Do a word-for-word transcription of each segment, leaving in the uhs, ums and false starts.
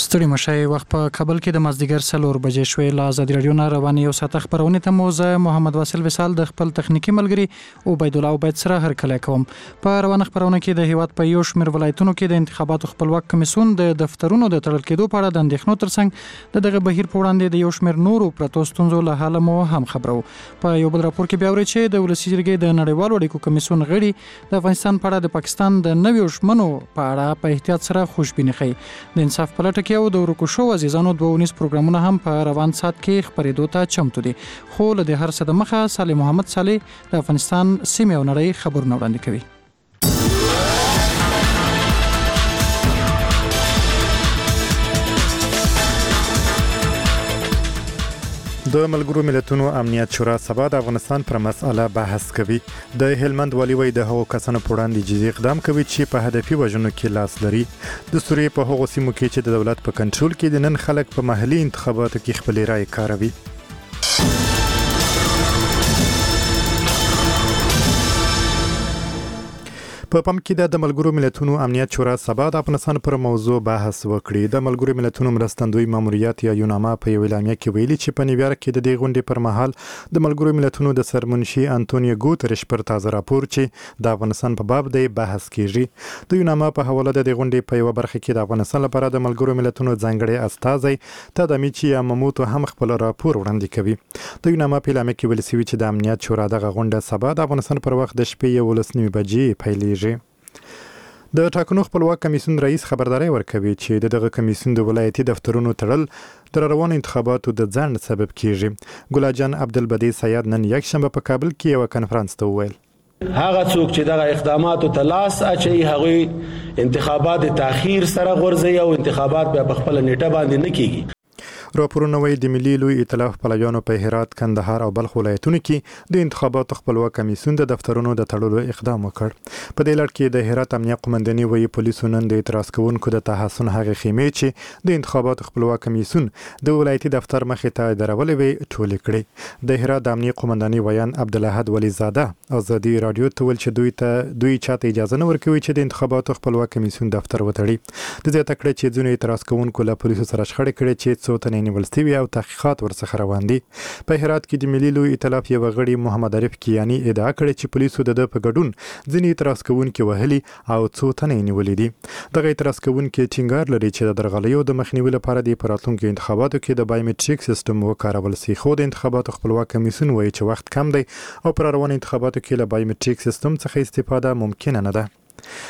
ستړي مشای وخت په کابل کې د مازدیګر څلور بجې شوې. له ازادي راډیو نه روانې یو ساعت خبرونه ته مو زه محمد واصل وصال د خپل تخنیکی ملګری عبید الله عبید سره هرکلی کوم. په روانه خبرونه کې د هیواد په یو شمېر ولایتونو کې د انتخاباتو خپلواک کمیسیون د دفترونو د تړل کېدو په اړه د اندېښنو ترڅنګ د دغه بهیر په وړاندې د یو شمېر نورو پرتو ستونزو له حاله مو هم خبرو. په یو بل راپور کې بیا ورې چې د ولسي جرګې د نړیوالو اړیکو کمیسیون غړي د افغانستان په اړه د پاکستان د نویو ژمنو په اړه په احتیاط سره خوشبیني ښيي. د انصاف په لټه کې او د ورکو شو عزیزانو دوه ونیس پروګرامونه هم په روان سات کې خبرېدو ته چمتو دي. خو له دې هر څه د مخه صالح محمد صالح د افغانستان سیمې او نړۍ خبرونه وړاندې کوي. د ملګرو ملتونو امنیت شورا سبا د افغانستان پر مسأله بحث کوي. د هلمند والي وایي د هغو کسانو په وړاندې جدي اقدام کوي چې په هدفي وژنو کې لاس لري. د سوریې په هغو سیمو کې چې د دولت په کنټرول کې د نن خلک په محلي انتخاباتو کې خپلې رایې کاروي. په پام کې د ملګرو ملتونو امنیت شورا سبا د افغانستان پر موضوع بحث وکړي. د ملګرو ملتونو مرستندوی ماموریت یا یوناما په یو اعلامیه کې ویلي چې په نیویارک کې د دې غونډې پر مهال د ملګرو ملتونو د سرمنشي انټونیو ګوتریش پر تازه راپور چې د افغانستان په باب دی بحث کیږي. د یوناما په حواله د دې غونډې په یو برخه کې د افغانستان لپاره د ملګرو ملتونو ځانګړي استازی تادمیچی یاماموتو هم خپل راپور وړاندې کوي. د یوناما په اعلامیه کې ویل شوی چې د امنیت شورا دغه غونډه سبا د افغانستان پر وخت د شپې یولس نیمې بجې پیلېږي. د ټاکنو خپلواک کمیسیون رئیس خبرداري ورکوي چې د دغه کمیسیون د ولایتي دفترونو تړل د روانو انتخاباتو د ځنډ سبب کیږي. ګلاجان عبدالبدی سید نن یکشنبه په کابل کې یو کانفرنس ته وویل هغه څوک چې دغه اقداماتو ته لاس اچوي هغوی انتخابات تاخير سره غورځي او انتخابات بیا په خپل نیټه باندې نه کیږي. راپورونه وایي د ملي لوی ائتلاف پلویانو په هرات، کندهار او بلخ ولایتونو کې د انتخاباتو خپلواک کمیسیون د دفترونو د تړلو اقدام وکړ. په دې لړ کې د هرات امنیه قومنداني وایي پولیسو نن د اعتراض کوونکو د تحسن هغه خیمې چې د انتخاباتو خپلواک کمیسیون د ولایتي دفتر مخې ته درولې وي ټولې کړې. د هرات امنیه قومنداني ویان عبدالاحد ولی زاده ازادي رادیو ته ویل چې دوی ته دوی چاته اجازه نه ورکوي چې د انتخاباتو خپلواک کمیسیون دفتر وتړي. د زیاته کړې چې ځینې اعتراض کوونکو له پولیسو سره شخړې کړې چې څو تنې نیول شوي او تحقیقات ورڅخه روان دي. په هرات کې د ملي لوی ائتلاف یو غړي محمد عارف کیانی ادعا کړې چې پولیسو د په ګډون ځینې اعتراض کوونکي وهلي او څو تنې نیولې دي. دغه اعتراض کوونکي ټینګار لري چې د درغلیو د مخنیوي لپاره د راتلونکو انتخاباتو کې د بایومټریک سیستم وکارول شي. خو د انتخاباتو خپلواک کمیسیون وایي چې وخت کم دی او پر روان انتخاباتو کې له بایومټریک سیستم څخه استفاده ممکن نه ده.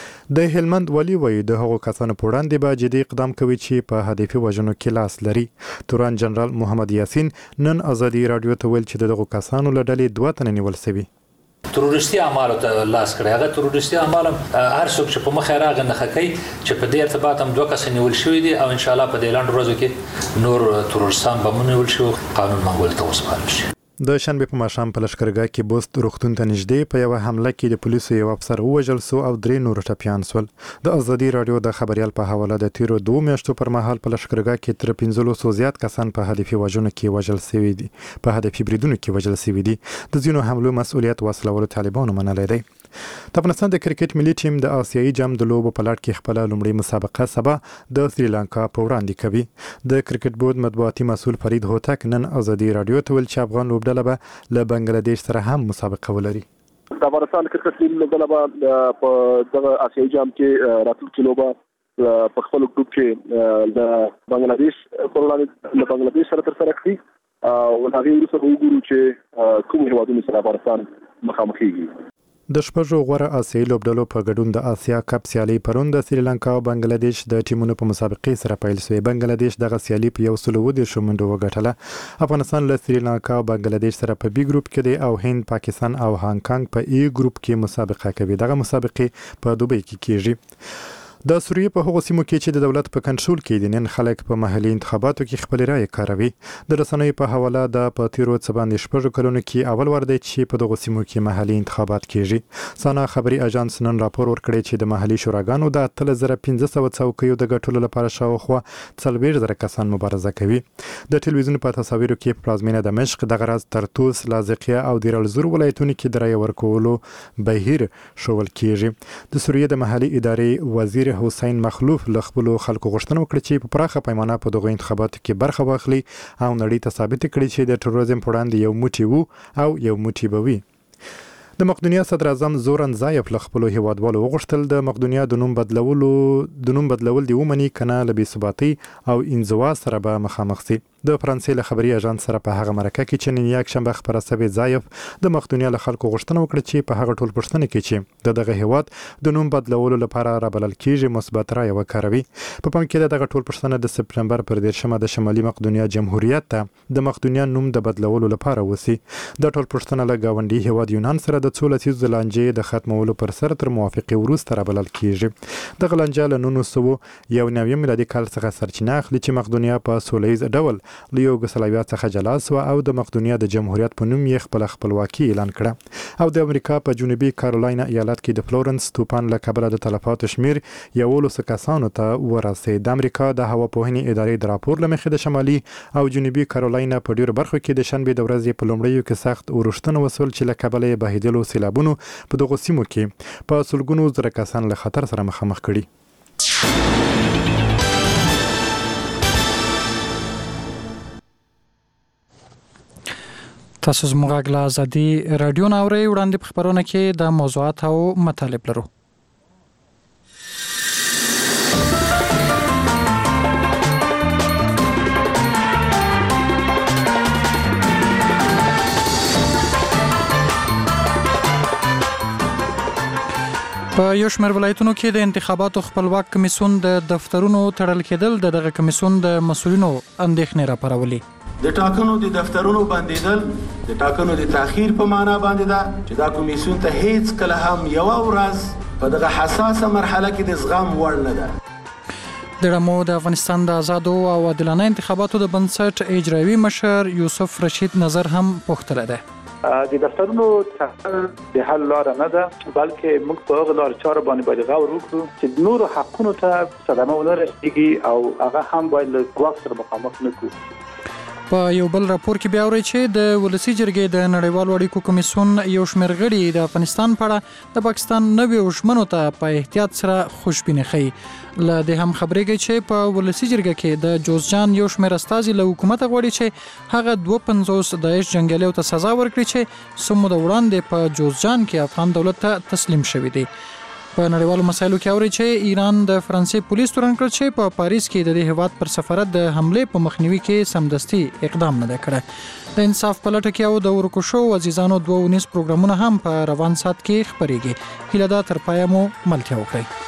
د هلمند والي وایي د هغو کسانو په وړاندې به جدي اقدام کوي چې په هدفي وژنو کې لاس لري. توران جنرال محمد یاسین نن ازادي رادیو ته ویل چې دغه کسانو له ډلې دوه تنه نیول شوي. تروریستي اعمالو ته لاس کړی. هغه تروریستي اعمال هر څوک چې په مخه راغی نه خکې چې په دې ارتباط هم دوه کس نیول شوي دي او ان شاء الله په دې لاندې ورځو کې نور تروریستان به نیول شي قانون منګول ته وسپارل شي. د شنبه په ماښام په لشکرګاه کې بوست روغتون ته نږدې په یو حمله کې د پولیسو یو افسر ووژل شو او درې نور ټپیان شول. د ازادي رادیو د خبريال په حواله د تیرو دوه میاشتو پر مهال په لشکرګاه کې تر پنځلسو زیات کسان په هدفي وژنو کې وژل شوي دي. په هدفي بریدونو کې وژل شوي دي. د ځینو حملو مسؤلیت وسلوالو طالبانو منلی دی. د افغانستان د کرکټ ملي ټیم د آسیایي جام د لوبو په لړ کې خپل لومړی مسابقه سبا د سریلانکا په وړاندې کوي. د کرکټ بورډ مطبوعاتي مسؤل فرید هوتک نن ازادي رادیو ته ویل چې افغان لوبډله به له بنگلاديش سره هم مسابقه ولري. د افغانستان کرکټ ټیم لوبډله به په دغه آسیایي جام کې راتلونکي لوبه په خپل ګروپ کې د بنگلاديش په وړاندې له بنگلاديش سره ترسره کړي او هغه وروسته وګورو چې کوم هیوادونو سره افغانستان مخامخ کیږي. د شپږو غوره آسیایي لوبډلو په ګډون د آسیا کپ سیالي پرون د سریلانکا او بنگلاديش د ټیمونو په مسابقې سره پیل شوې. بنگلاديش دغه سیالي په یو سل او دېرشو منډو وګټله. افغانستان له سریلانکا او بنگلاديش سره په بي ګروپ کې دی او هند، پاکستان او هانګ کانګ په ای ګروپ کې مسابقه کوي. دغه مسابقې په دوبۍ کې کیږي. د سوریې په هغو سیمو کې چې د دولت په کنټرول کې دي نن خلک په محلي انتخاباتو کې خپل رائے کاروي. د رسنیو په حواله د په تیرو څه باندې شپږو کلونو کې اول ور دی چې په دغو سیمو کې محلي انتخابات کیږي. سانا خبري اژانس نن راپور ورکړی چې د محلي شوراګانو د اتلس زره پنځه سوه څوکیو د ګټلو لپاره شاوخوا څلوېښت زره کسان مبارزه کوي. د ټلویزیون په تصاویرو کې پلازمینه دمشق، دغه راز طرطوس، لاذقیه او دیر الزور ولایتونو کې د رائے ورکولو بهیر شول کیږي. د سوریې د محلي ادارې وزیر امیر حسین مخلوف له خپل خلکو غوښتنه وکړه چې په پراخه پیمانه په دغه انتخاباتو کې برخه واخلي او نړۍ ته ثابت کړي چې د تروریزم په وړاندې یو موټی وو او یو موټی به وي. د مقدونیا صدر اعظم زورن زایف له خپل هیوادوالو وغوښتل د مقدونیا د نوم بدلولو د نوم بدلول دی ومني کنه له بې ثباتۍ او انزوا سره به مخامخ شي. د فرانسې له خبري اژانس سره په هغه مرکه کې چې نن یک شنبه خبره شوې زایف د مقدونیا له خلکو غوښتنه وکړه چې په هغه ټول پښتنه کې چې د دغه هیواد د نوم بدلولو لپاره رابلل کېږي مثبت رایه وکاروي. په پام کې دغه ټول پښتنه د سپتمبر پر دیرشمه د شمالي مقدونیا جمهوریت ته د مقدونیا نوم د بدلولو لپاره وسی. د ټول پښتنه له گاونډي هیواد یونان سره د څو لسیزو لانجې د ختمولو پر سر تر موافقه وروسته رابلل کېږي. دغه لانجه له نولس سوه یو نوي میلادي کال څخه سرچینه اخلي چې مقدونیا په سولیز ډول له یوګسلاویا څخه جلا شو او د مقدونیا د جمهوریت په نوم یې خپل خپلواکي اعلان کړه. او د امریکا په جنوبي کارولاینا ایالت کې د فلورنس طوفان له کبله د تلفاتو شمیر یولس کسانو ته ورسېد. د امریکا د هوا پوهنې ادارې د راپور له مخې د شمالي او جنوبي کارولاینا په ډیرو برخو کې د شنبې د ورځې په لومړیو کې سخت اورښتونه وسول چې له کبله یې بهیدلو سیلابونو په دغو سیمو کې په سلګونو زره کسان له خطر سره مخامخ کړي. تاسو زموږ غږ له ازادي رادیو نه اورئ. وړاندې په خبرونه کې د موضوعات او مطالب لرو. په یو شمېر ولایتونو کې د انتخاباتو خپلواک کمیسیون د دفترونو تړل کېدل د دغه کمیسیون د مسؤلینو اندېښنې راپارولې. د ټاکنو د دفترونو بندیدل د ټاکنو د تاخير په معنا باندې ده چې دا کمیسیون ته هیڅ کله هم یو ورځ په دغه حساسه مرحله کې د زغم وړ نه ده. د رمو د افغانستان د آزادو او عادلانه انتخاباتو د بنسټ اجرایوي مشر یوسف رشید نظر هم پوښتنه ده. د دفترونو تحول د حل لار نه ده بلکې موږ په هغه لار چاره باندې باید غور وکړو چې نور حقونو ته صدمه ونه رسیږي او هغه هم باید له ګواښ سره مخامخ نه کړو. په یو بل راپور کې بیا اورئ چې د ولسی جرګې د نړیوالو اړیکو کمیسیون یو شمېر غړي د افغانستان په اړه د پاکستان نویو ژمنو ته په احتیاط سره خوشبیني ښیي. له دې هم خبرېږي چې په ولسی جرګه کې د جوزجان یو شمېر استازي له حکومته غواړي چې هغه دوه پنځوس داعش جنګیالیو ته سزا ورکړي چې څه موده وړاندې په جوزجان کې افغان دولت ته تسلیم شوي دي. په نړیوالو مسایلو کې اوري چې ایران د فرانسې پولیس تورن کړ چې په پاریس کې د دې هیواد پر سفارت د حمله په مخنیوي کې سمدستي اقدام نه کړ. د انصاف په لټه کې او د ورکوشو عزیزانو دوه ونیس پروګرامونه هم په روان سات کې خبرېږي. هیله ده تر پایه مو ملتیا وکړئ.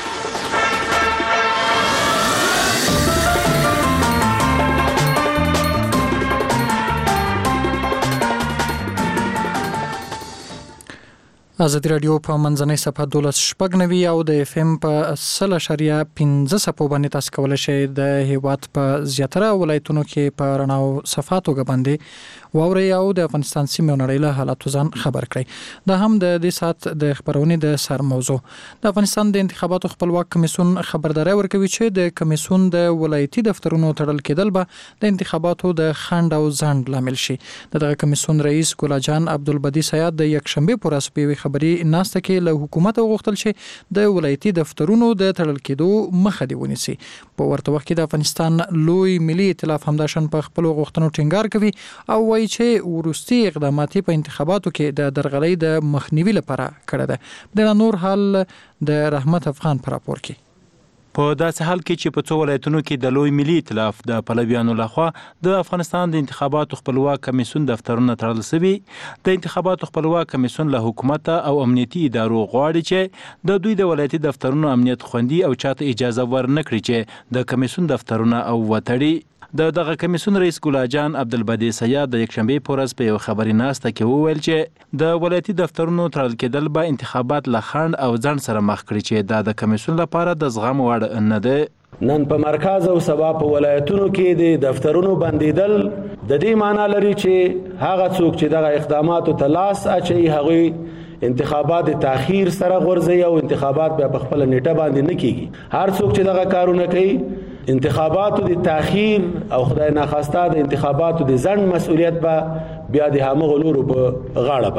ازادي رادیو په منځنۍ صفحه دولس شپږ نوي او د اف ام په سل اشاریه پنځه صفحو باندې تاسو کولی شئ د هیواد په زیاتره ولایتونو کې په رڼا او صفاتو باندې واورئ او د افغانستان سیمې او نړۍ له حالاتو ځان خبر کړئ. دا هم د دې سات د خبرونې د سر موضوع. د افغانستان د انتخاباتو خپلواک کمیسیون خبرداري ورکوي چې د کمیسیون د ولایتي دفترونو تړل کېدل به د انتخاباتو د خنډ او ځنډ لامل شي. دغه کمیسیون رئیس ګل جان عبدالبدی سیاد د یک شنبه پر اساس خبري ناسته کې له حکومت غوښتل چې د ولایتي دفترونو د تړل کېدو مخه دی ونیسي. په ورته وخت کې د افغانستان لوی ملي ائتلاف همداشن په خپل غوښتنو ټینګار کوي او وایي چې ورستي اقدامات په انتخاباتو کې د درغلۍ د مخنیوي لپاره کړه ده. د نور حال د رحمت افغان پر راپور کې په داسې حال کې چې په څو ولایتونو کې د لوی ملي ائتلاف د پلویانو لخوا د افغانستان د انتخاباتو خپلواک کمیسیون دفترونه تړل شوي. د انتخاباتو خپلواک کمیسیون له حکومت او امنیتي ادارو غواړي چې د دوی د ولایتي دفترونو امنیت خوندي او چاته اجازه ورنکړي چې د کمیسیون دفترونه او وتړي. د دغه کمیسیون رئیس ګل جان عبدالبدی سیاد د یک شنبه په ورځ په یو خبري ناسته کې وویل چې د ولایتي دفترونو تړل کېدل به انتخابات له خنډ او ځنډ سره مخ کړي چې دا د کمیسیون لپاره د زغم وړ نه ده. نن په مرکز او سبا په ولایتونو کې د دفترونو بندیدل د دې معنی لري چې هغه څوک چې دغه اقداماتو ته لاس اچي هغه انتخابات د تاخير سره غورځي او انتخابات بیا په خپل نیټه باندې نه کیږي. هر څوک چې دغه کارونه کوي انتخاباتو د تاخير او خدای ناخواسته د انتخاباتو د ځنډ مسؤلیت به بیا د همغه لورو په غاړه باندې.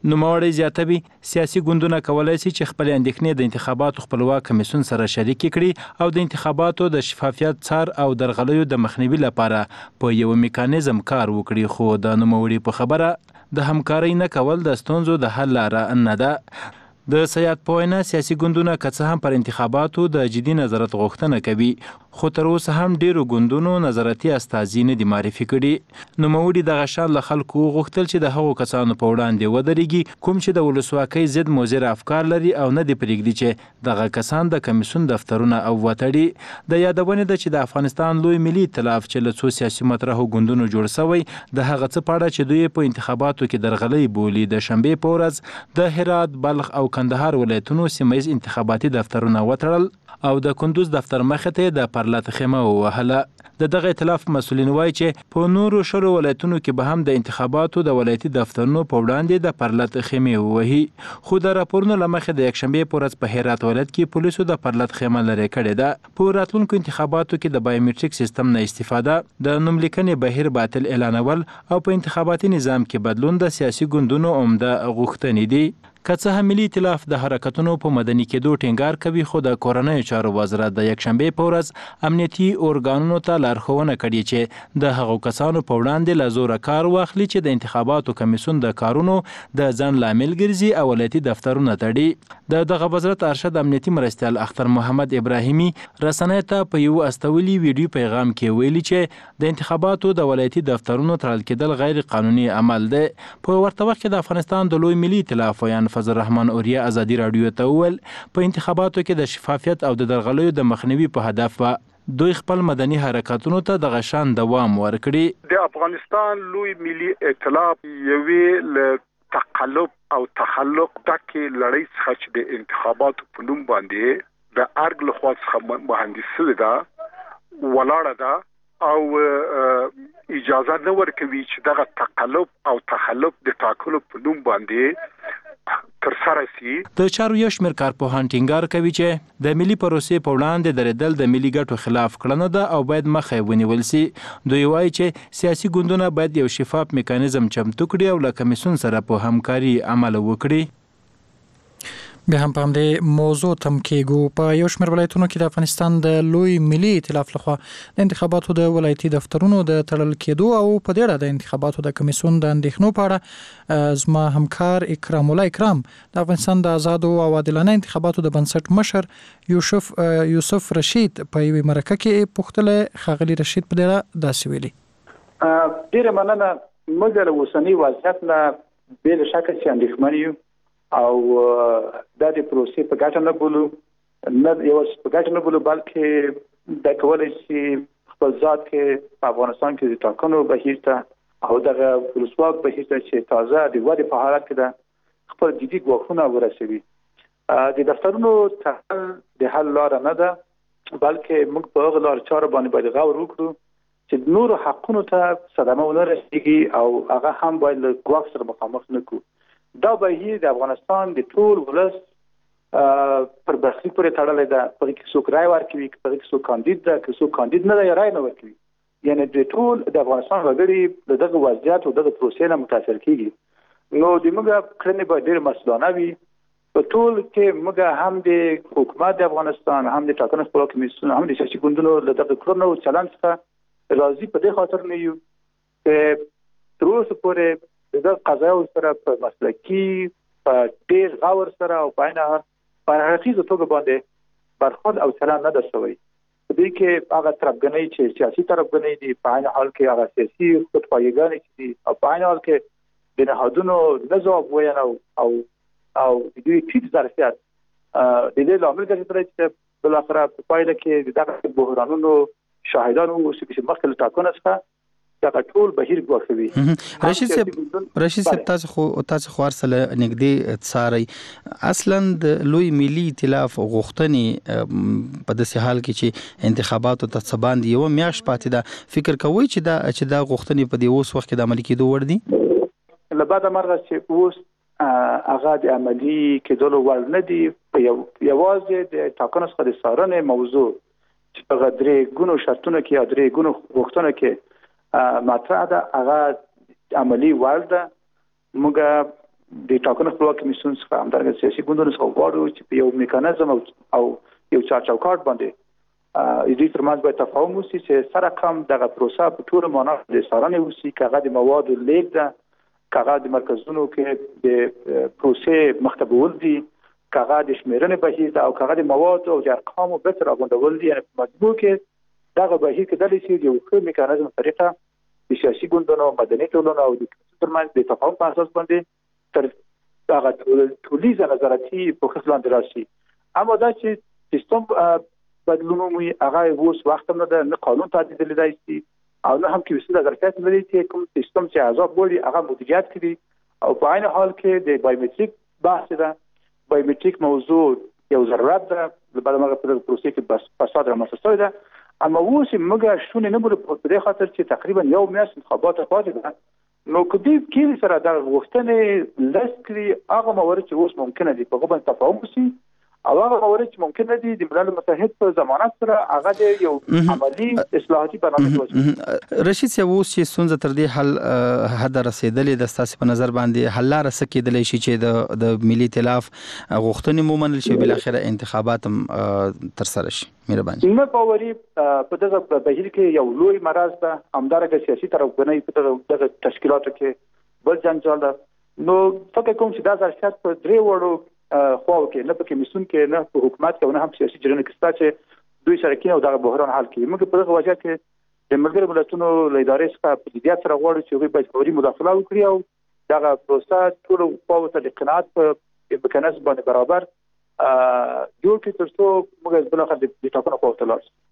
نوموړی زیاتوي سیاسي ګوندونه کولی شي چې خپل اندېښنې د انتخاباتو خپلواک کمیسیون سره شریکې کړي او د انتخاباتو د شفافیت څار او درغلیو د مخنیوي لپاره په یو میکانیزم کار وکړي، خو د نوموړي په خبره د همکارۍ نه کول د ستونزو د حل لاره نه ده. د سیاد په وینا سیاسي ګوندونه که څه هم پر انتخاباتو د جدي نظارت غوښتنه کوي، خو تر اوسه هم ډیرو ګوندونو نظارتي استازي نه دي معرفي کړي. نوموړي دغه شان له خلکو وغوښتل چې د هغو کسانو په وړاندې ودرېږي کوم چې د ولسواکۍ ضد مضر افکار لري او نه دي پرېږدي چې دغه کسان د کمیسیون دفترونه او وتړي. د یادونې ده چې د افغانستان لوی ملي ائتلاف چې له څو سیاسي مطرحو ګوندونو جوړ شوی د هغه څه په اړه چې دوی په انتخاباتو کې درغلۍ بولي د شنبې په ورځ د هرات، بلخ او کندهار ولایتونو سیمه ییز انتخاباتي دفترونه وتړل او د کندوز دفتر مخې ته د پرلط خیمه ووهله. د دغه ائتلاف مسؤلین وایي چې په نورو شلو ولایتونو کې به هم د انتخاباتو د ولایتي دفترونو په وړاندې د پرلط خیمې ووهي، خو د راپورونو له مخې د یکشنبې په ورځ په هرات ولایت کې پولیسو د پرلط خیمه لرې کړې ده. په راتلونکو انتخاباتو کې د بایومټریک سیستم نه استفاده، د نوملیکنې بهیر باطل اعلانول او په انتخاباتي نظام کې بدلون د سیاسي ګوندونو عمده غوښتنې دي. که څه هم ملي ائتلاف د حرکتونو په مدني کېدو ټینګار کوي، خو د کورنیو چارو وزارت د یکشنبې په ورځ امنیتي ارګانونو ته لارښوونه کړې چې د هغو کسانو په وړاندې له زوره کار واخلي چې د انتخاباتو کمیسیون د کارونو د ځان لامل ګرځي او ولایتي دفترونه تړي. د دغه وزارت ارشد امنیتي مرستیال اختر محمد ابراهیمي رسنیو ته په یو استولي ویډیو پیغام کې ویلي چې د انتخاباتو د ولایتي دفترونو تړل کېدل غیر قانوني عمل دی. په ورته وخت کې د افغانستان د لوی ملي ائتلاف ویان فضل الرحمن اوریا ازادي رادیو ته وویل په انتخاباتو کې د شفافیت او د درغلیو د مخنیوي په هدف به دوی خپل مدني حرکتونو ته دغه شان دوام ورکړي. د افغانستان لوی ملي ائتلاف یوې له تقلب او تخلق دکې لړۍ څخه چې د انتخاباتو په نوم باندې د ارګ له خوا څخه مهندسي ده ولاړه ده او اجازه نه ورکوي چې دغه تقلب او تخلف د ټاکلو په نوم باندې تر سره سي. د چارو یو شمېر کارپوهان ټینګار کوي چې د ملي پروسې په وړاندې درېدل د ملي ګټو خلاف کړنه ده او باید مخه ونیول سي. دوی وایي چې سیاسي ګوندونه باید یو شفاف میکانیزم چمتو کړي او له کمیسیون سره په همکاري عمل وکړي. به هم په همدې موضوع تم کېږو. په یو شمېر ولایتونو کې د افغانستان د لوی ملي ائتلاف لخوا د انتخاباتو د ولایتي دفترونو د تړل کېدو او په دې اړه د انتخاباتو د کمیسیون د اندېښنو په اړه زما همکار اکرام الله اکرام د افغانستان د آزادو او عادلانه انتخاباتو د بنسټ مشر یوسف یوسف رشید په یوه مرکه کې پوښتنه خاغلی رشید په دې اړه داسې ویلي. ډیره مننه. موږ د اوسنۍ وضعیت نه بې شکه چې اندېښمن یو او د دې پروسې په ګټه نه بولو، نه یو په ګټه نه بولو بلکې د کولای شي خپل ذات کې په افغانستان کې د ټاکنو بهیر ته او دغه ولسواک بهیر ته چې تازه د ودې په حالت کې ده خپل جدي ګواښونه ورسوي. د دفترونو تړل د حل لاره نه ده، بلکې موږ په هغه لار چاره باندې باید غور وکړو چې نور حقونو ته صدمه ونه رسیږي او هغه هم باید له ګواښ سره مخامخ نه کړو. دا بهیر د افغانستان د ټول ولس پر برخلیک پورې تړلی ده. په کې څوک رای ورکوي، په کې څوک کاندید ده، که څوک کاندید نه دی رای نه ورکوي. یعنی د ټول د افغانستان وګړي د دغه وضعیت او دغه پروسې نه متاثر کیږي. نو د موږ کړنې باید ډېر مسؤلانه وي. په ټول کې موږ هم د حکومت د افغانستان، هم د ټاکنو خپلواکي کمیسیون، هم د سیاسي ګوندونو له دغه کړنو او چلند څخه راضي په دې خاطر نه یو چې تر اوسه پورې د قضایو سره په مسلکي په ډېر غور سره او په عین حال په حقیقي توګه باندې برخورد او چلند نه ده شوی. په دې کې هغه طرفګنۍ چې سیاسي طرفګنۍ دي، په عین حال کې هغه سیاسي خودپایګانې چې دي او په عین حال کې د نهادونو نه ځواب ویل او او او د دوی ټیټ ظرفیت د دې لامل ګرځېدلی چې بالاخره په پایله کې د دغه بحرانونو شاهدان اوسو چې مخکې له ټاکنو څخه دا ټول بهیر ګواښوي. رشید صاحب رشید صاحب تاسو خو تاسو خو ارسله نږدې څاري اصلا د لوی ملي ائتلاف غوښتنې په داسې حال کې چې انتخاباتو ته څباند یو میاشت پاتې ده، فکر کوئ چې دا چې دا غوښتنې په دې اوس وخت کې د عملي کېدو وړ دي؟ له بعد مرغه چې اوس هغه د عملي کېدلو وړ نه دي. په یو یوازې د ټاکنو څخه د څارنې موضوع چې په درې ګونو شرطونو کې یا درې ګونو غوښتنو کې مطرح ده هغه عملی وړ ده. موږ د ټاکنو خپلواک کمیسیون څخه همدارنګه سیاسي ګوندونو څخه غواړو چې په یو میکانیزم او یو چارچوکاټ باندې د دې ترمنځ باید تفاهم وشي چې سره کم دغه پروسه په ټول معنا د څارنې وشي، کاغه د موادو لیږد ده، کاغه د مرکزونو کې د پروسې مختبول دي، کاغه د شمیرنې بهیر ده او کاغه د موادو او د ارقامو به راغونډول دي. یعنې په مجموع کې دغه بهیر کېدلی شي یو ښه میکانیزم طریقه د سیاسي ګوندونو، مدني ټولنو او د ترمنځ د تفاهم په اساس باندې تر هغه ټولیزه نظارتي پروسه لاندې راشي. اما دا چې سیستم بدلون موي هغه اوس وخت نه ده، نه قانون تعدیل لیدای شي او نه هم کې وسیله ظرفیت لري چې کوم سیستم چې عذاب بولي هغه مدیریت کړي. او په عین حال کې د بایومټریک بحث ده، بایومټریک موضوع یو ضرورت ده د بلمغه په پروسې کې بس فساد رامنځته شوی ده. اما اوس موږ شونه نه بوله په دې خاطر چې تقریبا یو میاشت انتخابات پاتې ده، نو کدی کې سره د غوښتنې لسکري هغه موارد چې اوس ممکنه دي په غو باندې تفاهم وشي او هغه موارد چې ممکنه دي د ملل متحد په ضمانت سره هغه د یو عملی اصلاحاتي برنامه جوړ. رشید صاحب اوس چې ستونزه تر دې حل حد رسیدلې د ستاسو په نظر باندې حل لاره څه کېدلی شي چې د د ملي ائتلاف غوښتنې مومنل شي بل اخره انتخابات تر سره شي؟ مهرباني. نه باوري په دغه بهیر کې یو لوی مرز ده، همدارنګه سیاسي طرفګنۍ په دغه تشکیلاتو کې بل جنجال ده. نو فکر کوم چې دا ظرفیت په درې وړو خو کې نه په کمیسیون کې نه په حکومت کې نه هم سیاسي جریان کې ستا چې دوی سره کې او دا بحران حل کړي. موږ په دغه وجه کې د ملګرو ملتونو له ادارې څخه په جديت سره غواړو چې دوی باید فوري مداخله وکړي او دغه پروسه ټول قوت د قناعت په امکانات باندې برابر جوړ کړي ترڅو موږ بل اخر د ټاکنو په وخت لاړ.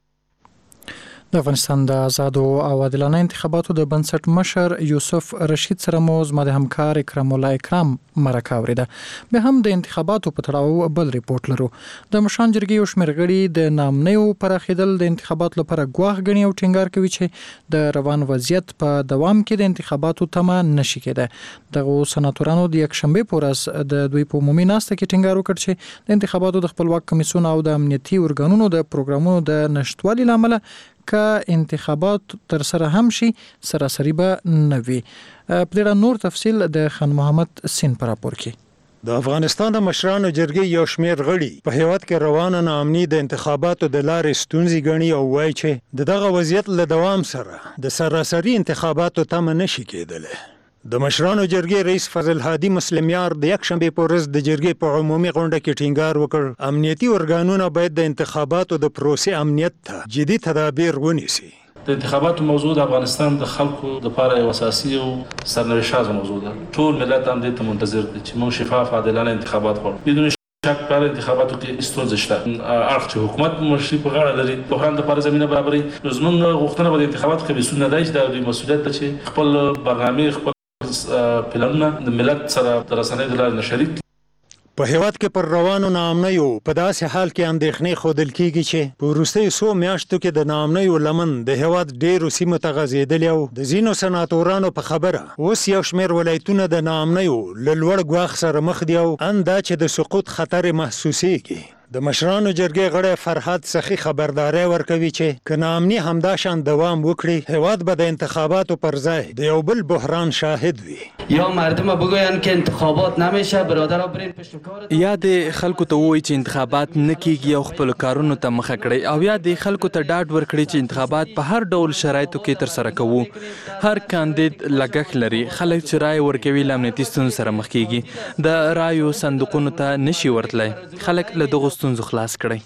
د افغانستان د آزادو او عادلانه انتخاباتو د بنسټ مشر یوسف رشید سره مو زما د همکار اکرام الله اکرام مرکه اوریده. به هم د انتخاباتو په تړاو بل ریپورت لرو. د مشران جرګې او شمېر غړي د نامنیو پراخېدل د انتخاباتو لپاره ګواښ ګڼي او ټینګار کوي چې د روان وضعیت په دوام کې د انتخاباتو تمه نشي کېدای. دغه سناتورانو د یکشنبه په ورځ د دوی په عمومي ناسته کې ټینګار وکړ چې د انتخاباتو د خپلواک کمیسیون او د امنیتي ارګانونو د پروګرامونو د نشټوالي لامل که انتخابات تر سره هم شي سراسری به نه وي. په دې نور تفصیل د خان محمد سین پر راپور کې. د افغانستان د مشرانو جرګې یو شمېر غړي په هیواد کې روانه ناامني د انتخاباتو د لارې ستونزې ګڼي او وایي چې د دغه وضعیت له دوام سره د سراسری انتخاباتو تمه نشي کېدلی. د مشرانو جرګې رئیس فضل هادي مسلمیار د یکشنبه په ورځ د جرګې په عمومي غونډه کې ټینګار وکړ امنیتي ارګانونه باید د انتخاباتو د پروسې امنیت ته جدي تدابیر ونیسي. د انتخاباتو موضوع د افغانستان د خلکو لپاره یو اساسي او سرنوشت موضوع ده. ټول ملت هم دې ته منتظر دي چې موږ شفاف عادلانه انتخابات وکړو. بدون شک پر انتخاباتو کې ستونزې شته. اړخ چې حکومت مشري په غاړه لري بحران لپاره زمينه برابرې. زموږ غوښتنه به د انتخاباتو کمیسیون نه دی چې د مسؤلیت ته چې خپل برنامه خپل پلانونه د ملت سره د رسنۍ د لارې نشریک. په هیواد کې پر روانو ناامنیو په داسې حال کې اندېښنې ښودل کېږي چې په وروستیو څو میاشتو کې د ناامنیو لمن د هیواد ډېرو سیمو ته غځېدلې او د ځینو سناتورانو په خبره اوس یو شمېر ولایتونه د ناامنیو له لوړ ګواښ سره مخ دي او ان دا چې د سقوط خطر محسوسېږي. د مشرانو جرګې غړی فرهاد سخی خبرداري ورکوي چې که ناامني همدا شان دوام وکړي هیواد به د انتخاباتو پر ځای د یو بل بحران شاهد وي. یا مردم بگوین که انتخابات نمیشه برادر برین پشت کار، یا د خلکو ته وایي چې انتخابات نه کیږي او خپل کارونو ته مخه کړي، او یا د خلکو ته ډاډ ورکړي چې انتخابات په هر ډول شرایطو کې تر سره کوو. هر کاندید لګښت لري، خلک چې رای ورکوي له امنیتي ستونزو سره مخ کیږي، د رایو صندوقونو ته نشي ورتلی، خلک له دغو ستونزو خلاص کړي.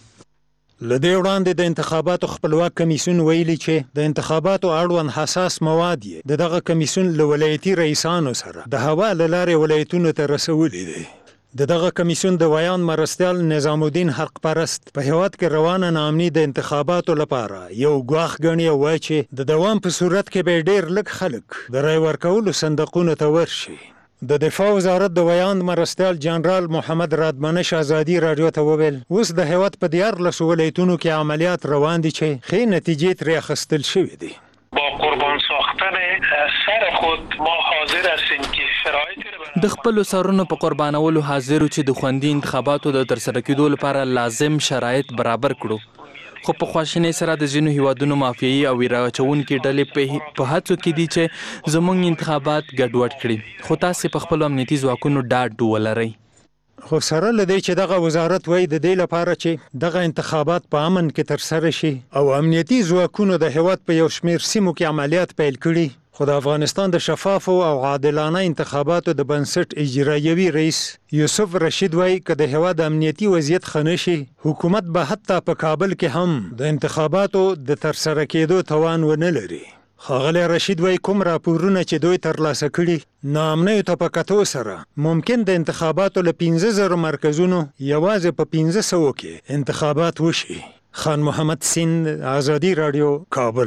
لدې وړاندې د انتخاباتو خپلواک کمیسیون ویلي چې د انتخاباتو اړوند حساس مواد یې د دغه کمیسیون له ولایتي رئیسانو سره د هوا له لارې ولایتونو ته رسولي دي. د دغه کمیسیون د ویان مرستیال نظام الدین حق پرست په هیواد کې روانه ناامني د انتخاباتو لپاره یو ګواښ ګڼي او وایي چې د دوام په صورت کې به ډېر لږ خلک د رای ورکولو صندوقونو ته ورشي. د دفاع وزارت د ویان مرستیال جنرال محمد رادمنش آزادي رادیو ته وویل اوس د هیواد په دیارلسو ولایتونو کې عملیات روان دي چې ښې نتیجې ترې اخیستل شوې دي. با قربان ساختن سر خود ما حاضر هستیم که شرایط د خپلو سرونو په قربانولو حاضر چې د خوندي انتخاباتو د ترسره کېدو لپاره لازم شرایط برابر کړو. خو په خواشینۍ سره د ځینو هیوادونو مافیایي او ویراچونکي ډلې په هڅو کې دي چې زموږ انتخابات ګډوډ کړي. خو تاسې په خپلو امنیتي ځواکونو ډاډ ولرئ. خو سره له دې چې دغه وزارت وایي د دې لپاره چې دغه انتخابات په امن کې ترسره شي او امنیتي ځواکونو د هیواد په یو شمېر سیمو کې عملیات پیل کړي، خو د افغانستان د شفافو او عادلانه انتخاباتو د بنسټ اجرایوي رئیس یوسف رشید وایي که د هیواد امنیتي وضعیت ښه نه شي، حکومت به حتی په کابل کې هم د انتخاباتو د ترسره کېدو توان ونه لري. ښاغلی رشید وایي کوم راپورونه چې دوی ترلاسه کړي ناامنیو ته په کتو سره ممکن د انتخاباتو له پنځه زره مرکزونو یوازې په پنځه سوو کې انتخابات وشي. خان محمد سیند، آزادي راډیو، کابل.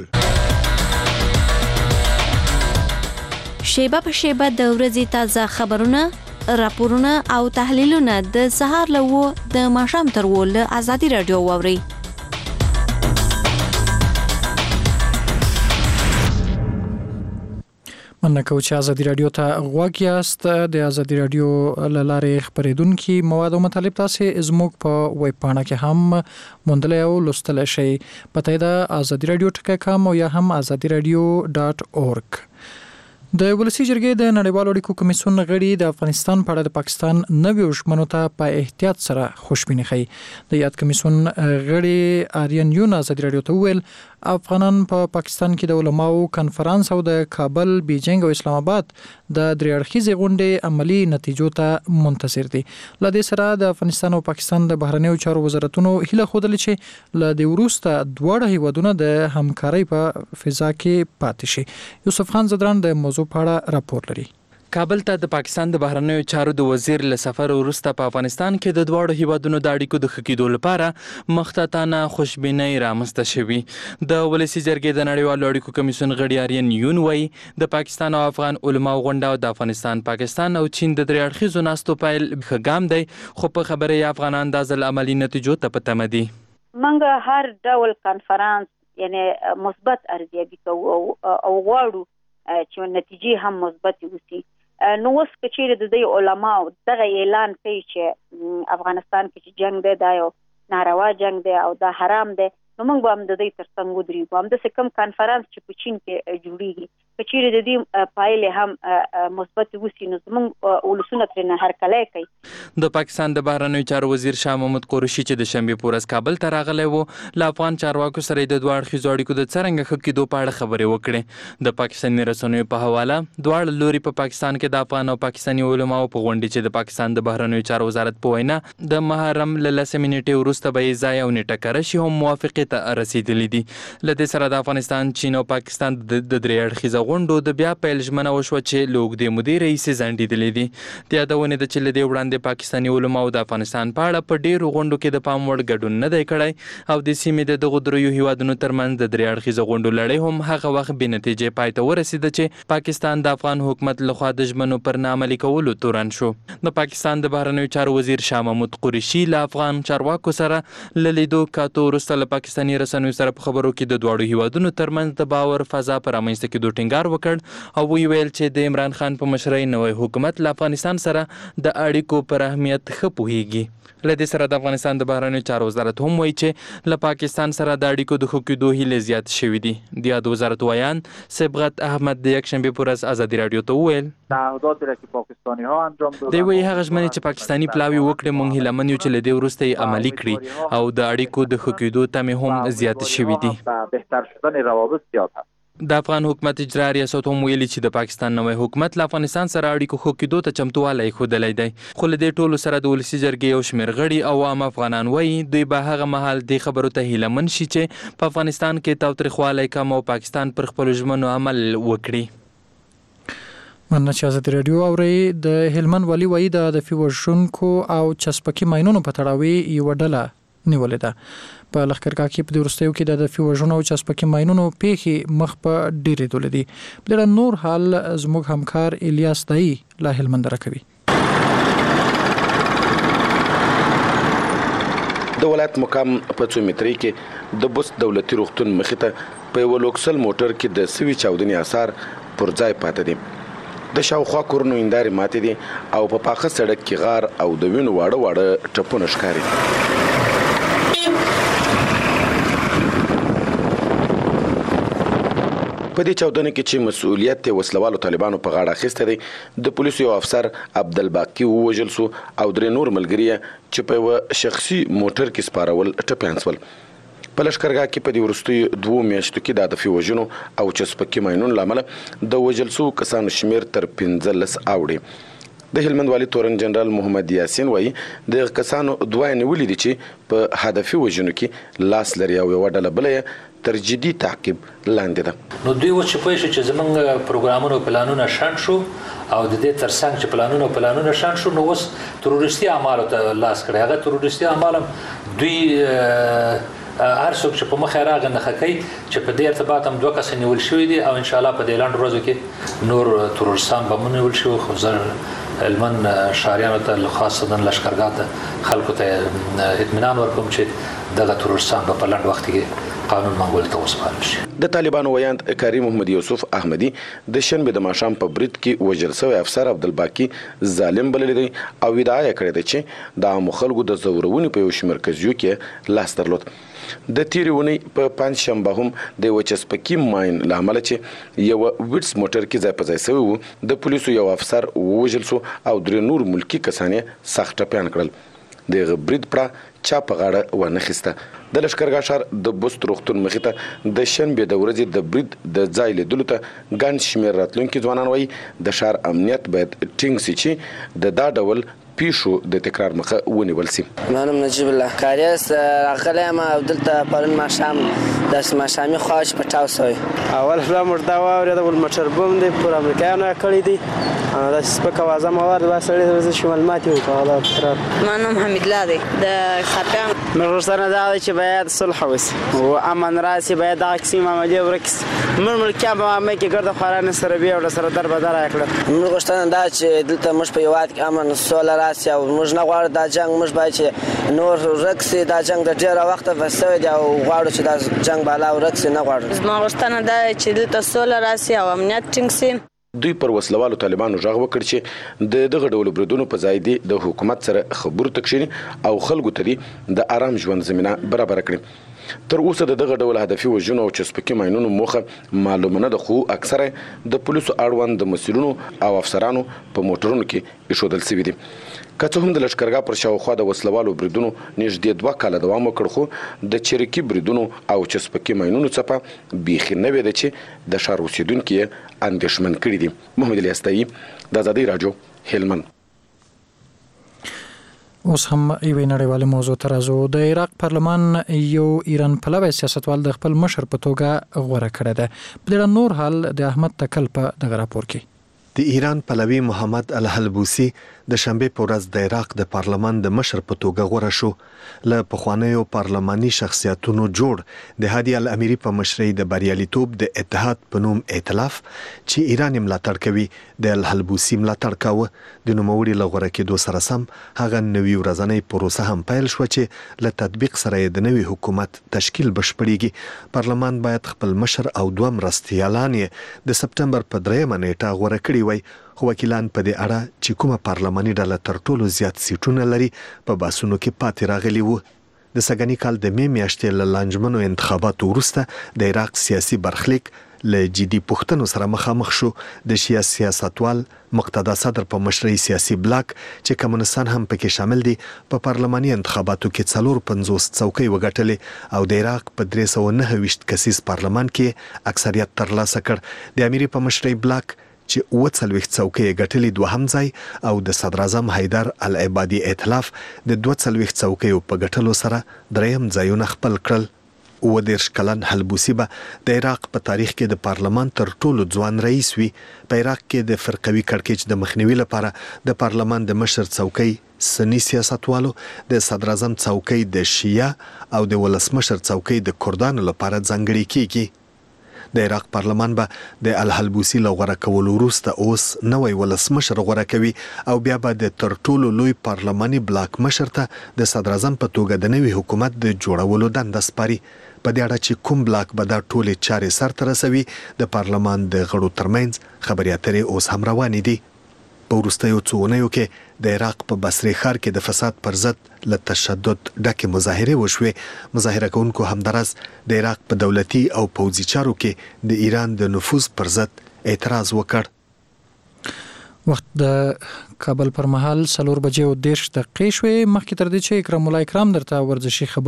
شیبه په شیبه د ورځې تازه خبرونه، راپورونه او تحلیلونه د سهار له وو د ماښام تر وو له آزادي راډیو واورئ. مننه کوم چې آزادي راډیو ته غوږ یاست. د آزادي راډیو له لارې خبرېدونکي مواد او مطالب تاسې زموږ په ویب پاڼه کې هم موندلی او لوستلی شئ. پته یې ده آزادي راډیو ټکی کام او یا هم آزادي راډیو ډاټ اورګ. د ولسی جرګې د نړیوالو اړیکو کمیسیون غړي د افغانستان په اړه د پاکستان نویو ژمنو ته په احتیاط سره خوشبیني ښیي. د یاد کمیسیون غړي آریان یون آزادي راډیو ته وویل افغانان په پا پاکستان کې د علماو کنفرانس او د کابل، بیجینګ او اسلام آباد د درې اړخیزې غونډې عملی نتیجو ته منتظر دي. له دې سره د افغانستان او پاکستان د بهرنیو چارو وزارتونو هیله ښودلې چې له دې وروسته دواړه هیوادونه د همکارۍ په فضا کې پاتې شي. یوسف خان زدران د موضوع په اړه راپور لري. کابل ته د پاکستان د بهرنیو چارو د وزیر له سفر وروسته په افغانستان کې د دواړو هیوادونو د اړیکو د ښه کېدو لپاره مختصانه خوشبینۍ رامنځته شوې. د ولسي جرګې د نړیوالو اړیکو کمیسیون غړي آریان یون وایي د پاکستان او افغان علماو غونډه او د افغانستان، پاکستان او چین د درې اړخیزو ناستو پیل ښه ګام دی، خو په خبره یې افغانان دا ځل عملي نتیجو ته په تمه دي. موږ هر ډول کنفرانس یعنی مثبت ارزیابي کوو او غواړو چې نتیجې هم مثبت وي. نو اوس که چیرې د دې علماو دغه اعلان کوي چې افغانستان کې چې جنگ دی دا یو ناروا جنگ دی او دا حرام دی، نو موږ به هم د دې تر څنګ ودرېږو. همداسې کوم کنفرانس چې په چین کې جوړېږي که چیرې د دې پایلې هم مثبت وسي نو زموږ ولسونه ترېنه هرکلی کوي. د پاکستان د بهرنیو چارو وزیر شاه محمود قریشي چې د شنبې په ورځ کابل ته راغلی و، له افغان چارواکو سره د دوه اړخیزو اړیکو د څرنګه ښه کېدو په اړه خبرې وکړې. د پاکستاني رسنیو په حواله دواړه لوري په پاکستان کې د افغان او پاکستاني علماو په غونډې چې د پاکستان د بهرنیو چارو وزارت په وینا د محرم له لسې منټې وروسته به یې ځای او نیټه کره شي هم موافقې ته رسېدلي دي. له دې سره د افغانستان، چین او پاکستان د درې اړخیزه غونډو د بیا پیل ژمنه وشوه چې له اوږدې مودې راهیسې ځنډېدلې دي. د یادونې ده چې له دې وړاندې پاکستاني علماو د افغانستان په اړه په ډېرو غونډو کې د پام وړ ګډون نه دی کړی او د سیمې د دغو دریو هیوادونو ترمنځ د درې اړخیزه غونډو لړۍ هم هغه وخت بې نتیجې پای ته ورسېده چې پاکستان د افغان حکومت لخوا د ژمنو پر نه عملي کولو تورن شو. د پاکستان د بهرنیو چارو وزیر شاه محمود قریشي له افغان چارواکو سره له لیدو کاتو وروسته له پاکستاني رسنیو سره په خبرو کې د دواړو هیوادونو ترمنځ د باور فضا په رامنځته کېدو ټینګار وکړ او ویې ویل چې د عمران خان په مشرۍ نوی حکومت له افغانستان سره د اړیکو پر اهمیت ښه پوهیږي. له دې سره د افغانستان د بهرنیو چارو وزارت هم وایي چې له پاکستان سره د اړیکو د ښه کېدو هیلې زیاتې شوي دي. د یاد وزارت ویان صبغت احمد د یکشنبې په ورځ ازادي راډیو ته وویل دوی وایي هغه ژمنې چې پاکستاني پلاوي وکړې موږ هیلهمن یو چې له دې وروسته یې عملي کړي او د اړیکو د ښه کېدو تمې هم زیاتې شوي دي. د افغان حکومت اجرا ریاست هم ویلي چې د پاکستان نوی حکومت له افغانستان سره اړیکو ښه کېدو ته چمتووالی ښودلی دی، خو له دې ټولو سره د ولسي جرګې یو شمېر غړي او عام افغانان وایي دوی به هغه مهال دې خبرو ته هیلهمن شي چې په افغانستان کې تاوتریخوالی کم او پاکستان پر خپلو ژمنو عمل وکړي. مننه چې آزادي راډیو اورئ. د هلمند والي وایي د هدفي وژونکو او چسپکي ماینونو په تړاو یوه ډله نیولې ده. په لښکرګاه کې په دې وروستیو کې د هدفي وژنو او چسپکي ماینونو پیښې مخ په ډېرېدلې دي. په دې اړه نور حال زموږ همکار الیاس دایي له هلمند راکوي. د ولایت مقام په څو مترۍ کې د بست دولتي روغتون مخې ته په یوه لوکسل موټر کې د سوي چاودنې اثار پر ځای پاتې دي. د شاوخوا کورونو هندارې ماتې دي او په پاخه سړک کې غار او د وینو واړه واړه ټپونه ښکاري. په دې چاودنه کې چې مسؤلیت یې وسلوالو طالبانو په غاړه اخیسته دی، د پولیسو یو افسر عبدالباقي ووژل سو او درې نور ملګري چې په یوه شخصي موټر کې سپارول ټپیان سول. په لښکرګاه کې په دې وروستیو دوو میاشتو کې د هدفي وژنو او چسپکي ماینونو له امله د وژل سوو کسانو شمېر تر پنځلس اوړي. د هلمند والي تورن جنرال محمد یاسین وایي د کسانو دوه یې نیولي دي چې په هدفي وژنو کې لاس لري او یوه ډله بله یې تر جدي تعقیب لاندې ده. نو دوی اوس چې پوه شو چې زموږ پروګرامونه او پلانونه شنډ شو او د دې ترڅنګ چې پلانونه او پلانونه شنډ شو، نو اوس تروریستي اعمالو ته لاس کړی. هغه تروریستي اعمال هم دوی هر څوک چې په مخه راغی نښه کوي چې په دې ارتباط هم دوه کسه نیول شوي دي او انشاءالله په دې لنډو ورځو کې نور تروریستان به ونیول شي. خو زه هلمند ښاریانو ته خاصتا لښکرګاه ته خلکو ته اطمینان ورکوم چې دغه تروریستان به په لنډ وخت کې قانون منګول ته وسپارل شي. د طالبانو ویاند کاری محمد یوسف احمدي د شنبې د ماښام په برید کې وژل شوی افسر عبدالباقي ظالم بللی دی او ادعا یې کړې ده چې د عامو خلکو د ځورونې په یو شمېر قضیو کې لاس درلود. د تیرې اونۍ په پنجشنبه هم د یوه چسپکي ماین له امله چې یوه ویټس موټر کې ځای په ځای سوی و، د پولیسو یو افسر ووژل سو او درې نور ملکي کسان یې سخت ټپیان کړل. د هغه برید پړه چا په غاړه ونخیسته. د لښکرګاه ښار د بست روغتون مخې ته د شنبې د ورځې د برید د ځای لیدلو ته ګڼ شمېر راتلونکي ځوانان وایي د ښار امنیت باید ټینګ سي چې د دا ډول پیښو د تکرار مخه ونیول سي. منم نجیب الله کاری است راغلی یم او دلته پرون ماښام داسې ماښامي خوا چې پټاو سوی. اول خلا مرده واورېده ول موټر بم دی پر امریکایانو یې کړی دی، داسې سپک اوازه مې واورېده بس سړي زه شمالمات یې وکړه. منم حمیدالله دی د خپیان موږ غوښتنه دا ده چې باید صلح وسي او امن راسي، باید دغه کیسې معاملې ورکې سي. موږ ملکیان په عامه کې ګرده خوارانې سره بیا ورله سره در بدره یې کړل. موږ غوښتنه دا چې دلته موږ په هېواد کې امن سوله راسي او موږ نه غواړو دا جنګ موږ باید چې نور ورک سي. دا جنګ د ډېره وخته بس سوی دی او غواړو چې دا جنګ بالا ورک سي، نه غواړو. زما غوښتنه دا چې دلته سوله راسي او امنیت ټینګ سي. دوی پر وسلوالو طالبانو غږ وکړ چې د دغه ډول بریدونو په ځای دی د حکومت سره خبرو ته کښیني او خلکو ته دی د آرام ژوند زمینه برابره کړي. تر اوسه د دغه ډول هدفي وژنو او چسپکي ماینونو موخه معلومه نه ده، خو اکثره د پولیسو اړوند د مسؤلینو او افسرانو په موټرونو کې ایښودل سوي دي. که څه هم د لښکرګاه پر شاوخوا د وسلوالو بریدونو نږدې دوه کاله دوام وکړ، خو د چریکي بریدونو او چسپکي ماینونو څخه بیخي نوې ده چې د ښار اوسېدونکي یې اندېښمن کړي دي. محمد الیاستایي، د ازادۍ راډیو، هلمند. اوس هم یوې نړیوالې موضوع ته راځو. د عراق پارلمان یو ایران پلوی سیاستوال د خپل مشر په توګه غوره کړی دی. په دې نور حال د احمد تکل په دغه راپور کې. د ایران پلوی محمد الحلبوسی د شنبې په ورځ د عراق د پارلمان د مشر په توګه غوره شو. له پخوانیو پارلماني شخصیتونو جوړ د هادي الاميري په مشرۍ د بریالیتوب د اتحاد په نوم ائتلاف چې ایران ملاتړ کوي د الحلبوسی ملاتړ کاوه. د نوموړي له غوره کېدو سره سم هغه نوي ورځنۍ پروسه هم پیل شو چې له تطبیق سره د نوي حکومت تشکیل بشپړیږي. پارلمان باید خپل مشر او دوه مرستیالان یې د سپتمبر په دریمه نیټه غوره کړي وای، خو وکیلان په دې اړه چې کومه پارلماني ډله تر ټولو زیات سیټونه لري په باسونو کې پاتې راغلي وو. د سږني کال د مې میاشتې له لانجمنو انتخاباتو وروسته د عراق سیاسي برخلیک له جدي پوښتنو سره مخامخ شو. د شیا سیاستوال مقتدا صدر په مشرۍ سیاسي بلاک چې کمونستان هم پکې شامل دي په پارلماني انتخاباتو کې څلور پنځوس څوکۍ وګټلې او د عراق په درې سوه نهه ویشت کسیز پارلمان کې اکثریت ترلاسه کړ. د اميري په مشرۍ بلاک چې اوه څلوېښت څوکۍ ګټلې دوهم ځای او د صدر اعظم حیدر العبادي ائتلاف د دوه څلوېښت څوکیو په ګټلو سره دریم ځایونه خپل کړل. اووه دېرش کلن حلبوسی به د عراق په تاریخ کې د پارلمان تر ټولو ځوان رئیس وي. په عراق کې د فرقوي کړکېچ د مخنیوي لپاره د پارلمان د مشر څوکۍ سنی سیاستوالو، د صدر اعظم څوکۍ د شیعه او د ولسمشر څوکۍ د کردانو لپاره ځانګړې کیږي. د عراق پارلمان به د الحلبوسی له غوره کولو وروسته اوس نوی ولسمشر غوره کوي او بیا به د تر ټولو لوی پارلماني بلاک مشر ته د صدر اعظم په توګه د نوي حکومت د جوړولو دنده سپاري. په دې اړه چې کوم بلاک به دا ټولې چارې سرته رسوي د پارلمان د غړو ترمنځ خبرې اترې اوس هم روانې دي. په وروستیو څو اونیو کې د عراق په بصرې ښار کې د فساد پر ضد له تشدد ډکې مظاهرې وشوې. مظاهره کوونکو همدارس د عراق په دولتي او پوځي چارو کې د ایران د نفوذ پر ضد اعتراض وکړ. وخت د کابل پر مهال څلور بجې او دېرش دقیقې شوې. مخکې تر دې چې اکرام الله اکرام درته ورزشي خبر